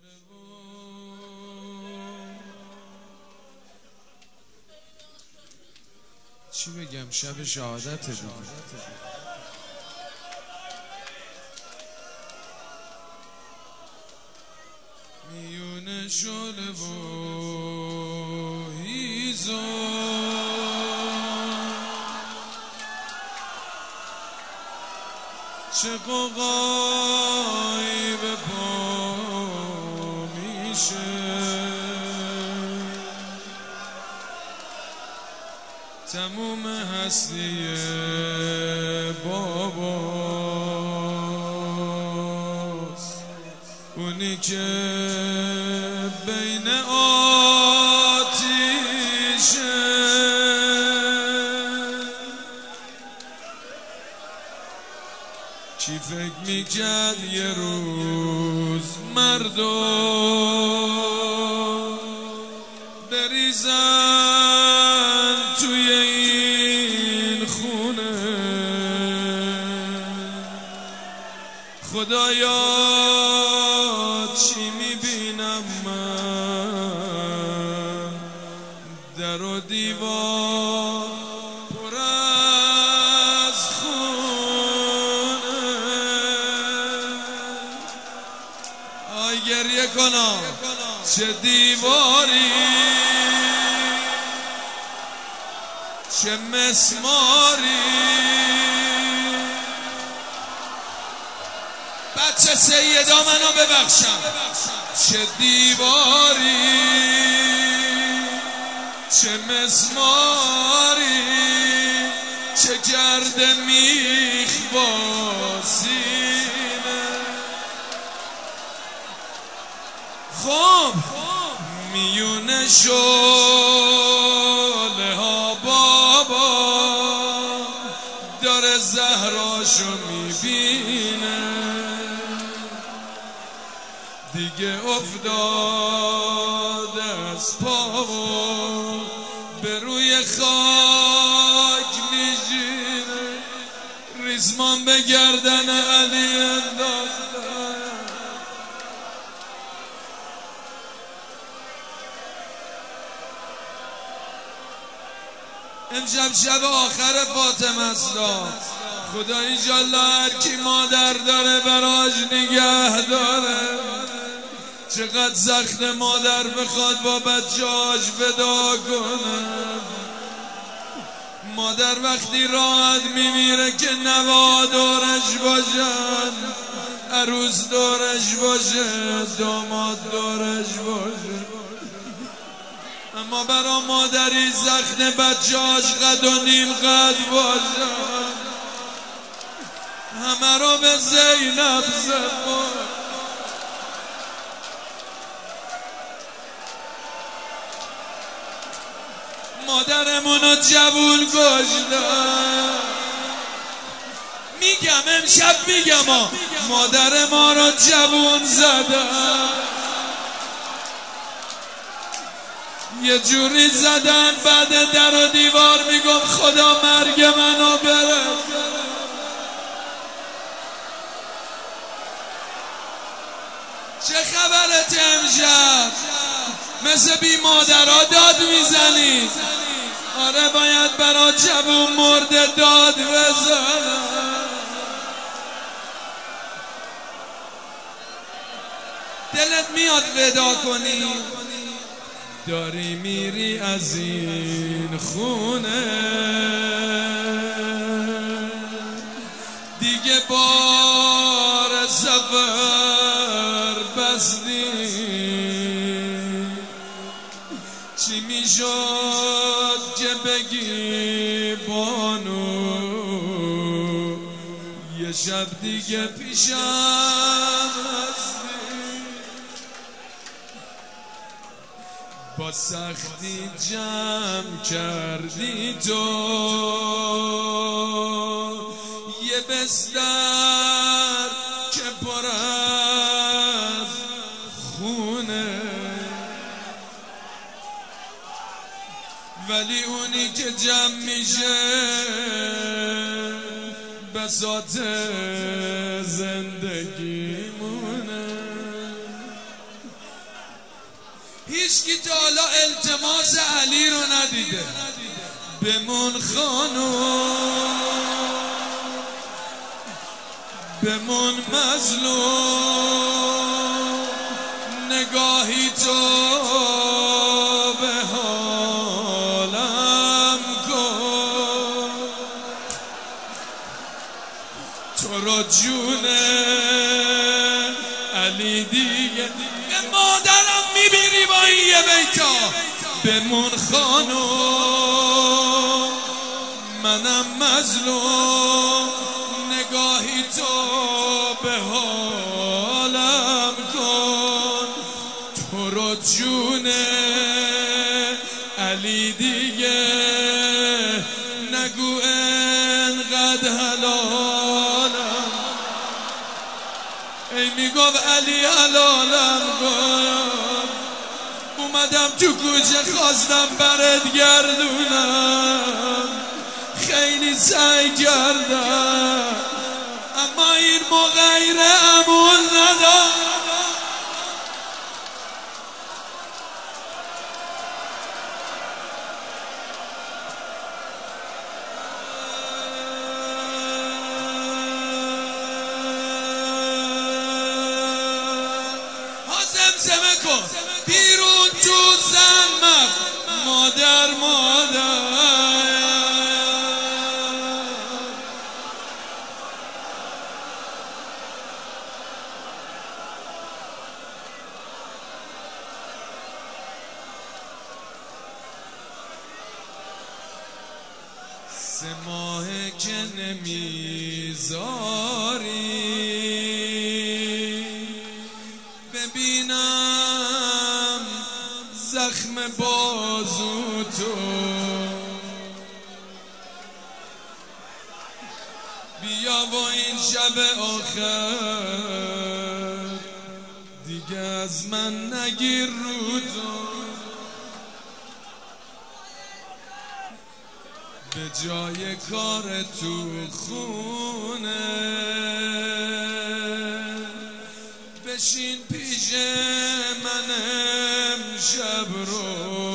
چی بگم؟ شب شهادت دیگه. میونه شله و هیزم چه قوقایی به پا میشه، تموم هستی باباست، اونی که بین آتیشه. کی فکر میکرد یه روز مردم بریزن توی این خونه؟ خدایا چی میبینم من؟ در و دیوار پر از خونه. آی گریه کنم چه دیواری، چه مسماری. بچه سیدا منو ببخشم. چه دیواری، چه مسماری، چه کرده میخ با سینه. خب میونه شله ها بابا داره زهراشو میبینه، دیگه افتاده از پا و به روی خاک میشینه. ریسمان به گردن علی انداخته. امشب شب آخر فاطمه است. خدا ایجالله هر کی مادر داره براش نگه داره. چقدر سخت مادر بخواد با بچه‌هاش فدا کنه. مادر وقتی راحت میمیره که نوا دورش باشن، عروس دورش باشه، داماد دورش باشه. اما برا مادری زخم بچه‌هاش قد و نیم قد باشن، همه رو به زینب زد. مادرمونو جوون کشتن. میگم امشب میگم مادر ما رو جوون زدن، یه جوری زدن بعد در و دیوار میگم خدا مرگ منو بره. چه خبرت امشب؟ مثل بی مادرها داد میزنی؟ آره باید برا جوون مرده داد بزنم. دلت میاد ودا کنی؟ داری میری از این خونه، دیگه بار سفر بستی. چی میشد که بگی بانو یه شب دیگه پیشم هستی؟ با سختی جمع کردی تو یه بستر که پر از خونه، ولی اونی که جمع میشه بساط زندگی مونه. هیچکی تا حالا التماس علی رو ندیده. بمون خانوم، بمون مظلوم، نگاهی تو به حالم کن. تو را جون علی دیگه به مادرم میبینی با این یه بیتا. بمون خانوم، منم مظلوم، نگاهی تو به حالم کن. تو را جون علی دیگه نگو انقدر حلالم. ای میگفت علی حلالم کن. اومدم تو کوچه خواستم برات گردونم، خیلی سعی کردم اما این مغیر امون ندارم. زمزمه کن بیرون تو زنم مادر سه ماهه که نمیذاری ببینم زخم بازو تو. بیا و این شب آخر دیگه از من نگیر رو تو. به جای کار تو خونه بشین پیش من امشب رو.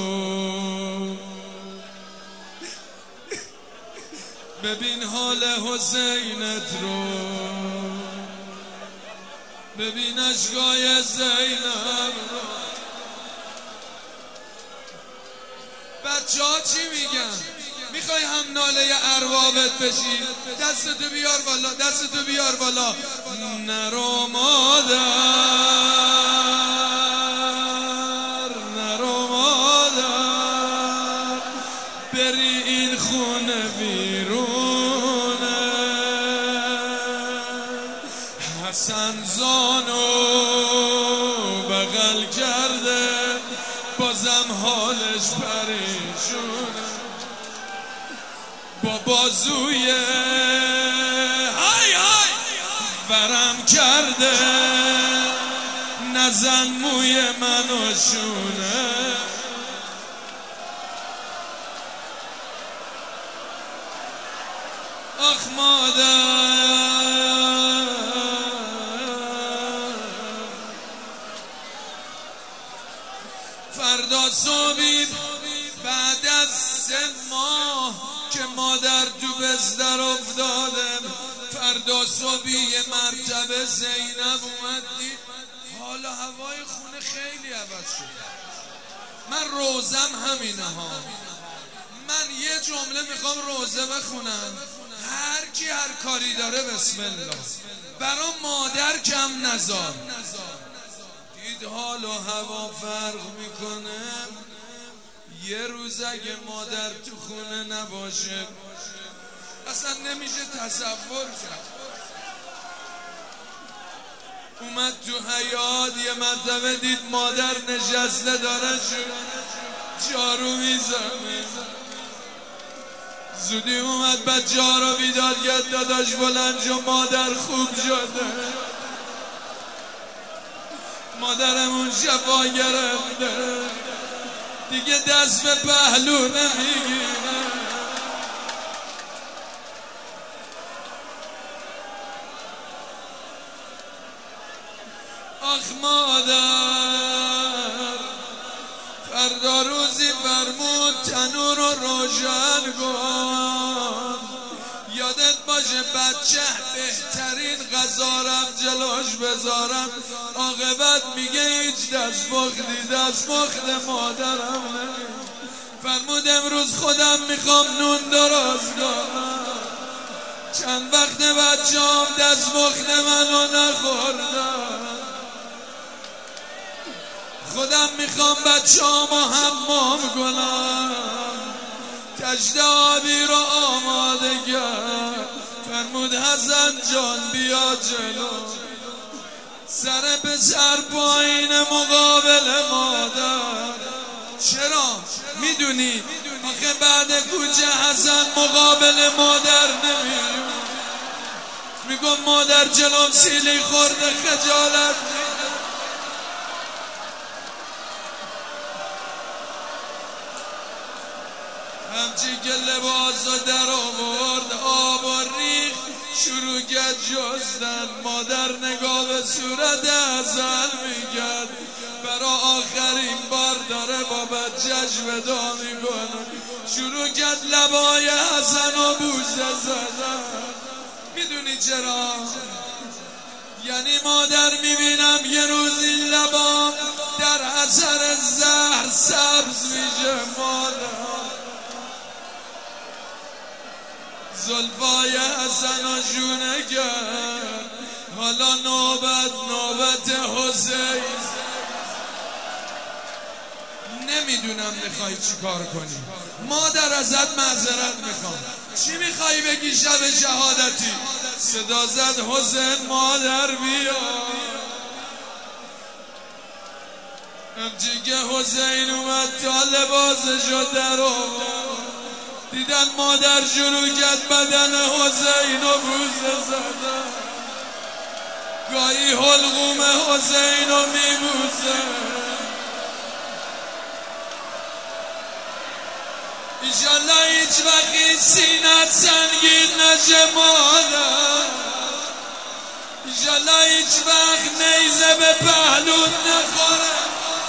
ببین حال حسینت رو، ببین اشکای زینب رو. بچه ها چی میگن؟ میخوای هم ناله اربابت بشی؟ دستتو بیار بالا، دستتو بیار بالا. نرو مادر، نرو مادر، بری این خونه بیرونه. حسن زانو بغل کرده بازم حالش پریشونه. با بازوی های های ورم کرده نزن موی منو شونه. آخ مادر، فردا صبحی بعد از 3 ماه که مادر تو بستر افتادم، فردا صبحی یه مرتبه زینب اومد دید حال هوای خونه خیلی عوض شد. من روزم همینه ها. من یه جمله میخوام روزه بخونم، هر کی هر کاری داره بسم الله. برا مادر کم نذار. دید حال و هوا فرق میکنه. یه روز اگه مادر تو خونه نباشه اصلا نمیشه تصور کرد. اومد تو حیاط یه مرتبه دید مادر نشسته داره جارو میزنه. زودی اومد بچه ها رو بیدار کرد. داداش بلند شو مادر خوب شده. مادرمون شفا گرفته دیگه دست به پهلو نمیگیره. آخ مادر، فردا روزی فرمود تنور رو روشن کن، یادت باشه بچه بهترین غذارم جلوش بذارم، عاقبت میگه هیچ دستمخت مادرم نمید. فرمود امروز خودم میخوام نون درست کنم، چند وقت بچه‌ام دستمخت منو نخوردن، خودم میخوام بچه‌امو حمام کنم، تشت آبی رو آماده کرد. فرمود حسن جان بیا جلو، سر به سر پایین مقابل مادر. چرا؟ میدونی آخه بعد کوچه حسن مقابل مادر نمیاد، میگم مادر جلوم سیلی خورده خجالت همچی که لباس رو در آورد آب و ریخ شروع کرد جستن. مادر نگاه به صورت حسن میکرد، برا آخرین بار داره با بچه‌ش ودا میکنه. شروع کرد لبای حسن و بوسه زدن. میدونی چرا؟ یعنی مادر میبینم یه روز این لبام در اثر زهر سبز میشه. مادر زلفای حسن و شونه کرد، حالا نوبت حسین. نمیدونم میخوای چی کار کنی، مادر ازت معذرت میخوام. چی میخوای بگی شب شهادتی؟ صدا زد حسین مادر بیا. همچی که حسین اومد تا لباسشو در آورد، دیدن مادر شروع کرد بدن حسین و بوسه زدن، گاهی حلقوم حسین رو میبوسه. ایشالله هیچ وقتی سینت سنگین نشه مادر، ایشالله هیچ وقت نیزه به پهلوت نخوره.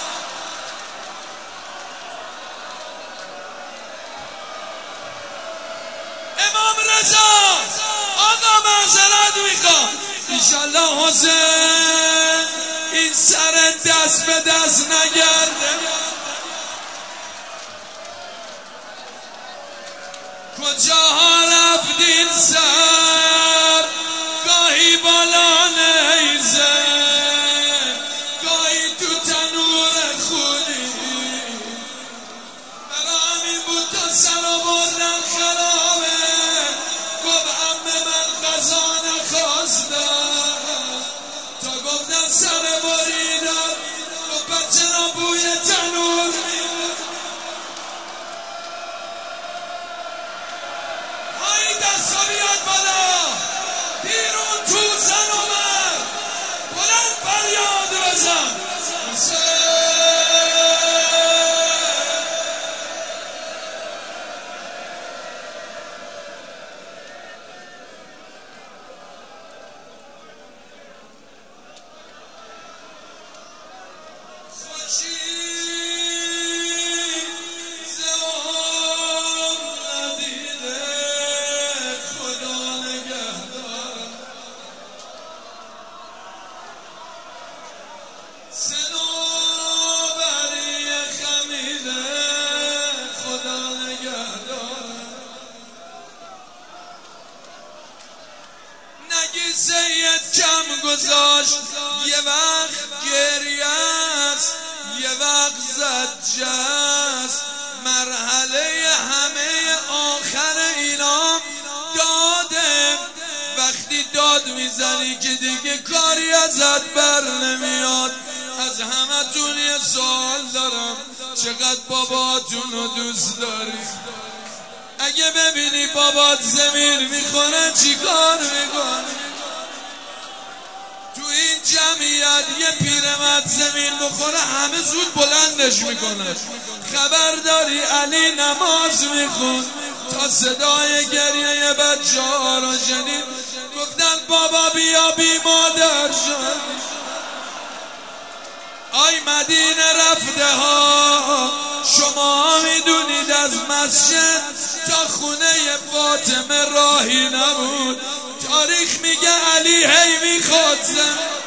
امام رضا آقا معذرت میخوام، ایشالله حسین این سر دست به دست نگرده. کجاها رفتین سر، گاهی بالا نیزه، گاهی تو تنور خونی. برا همین بود تا سر آوردن خرابه، گفت عمه من غذا نخواستم، تا گفتن سر بریدن گفت بچه را بوی تنور میاد. های دستا بیاد بالا، بیرون تو زن اومد، بلند فریاد بزن سید کم گذاشت، یه وقت گریه است، یه وقت زجه است. مرحله همه آخر اینا داده. وقتی داد میزنی که دیگه کاری ازت بر نمیاد. از همتون یه سوال دارم، چقدر باباتون رو دوست داری؟ اگه ببینی بابات زمین میخونه چی کار میکنی؟ تو این جمعیت یه پیرمرد زمین بخوره همه زود بلندش میکنن. خبرداری علی نماز میخون تا صدای گریه بچه ها رو شنید، گفتن بابا بیا بی مادر شد. آی مدینه رفته ها شما میدونید از مسجد تا خونه فاطمه راهی نبود. تاریخ میگه علی هی میخواد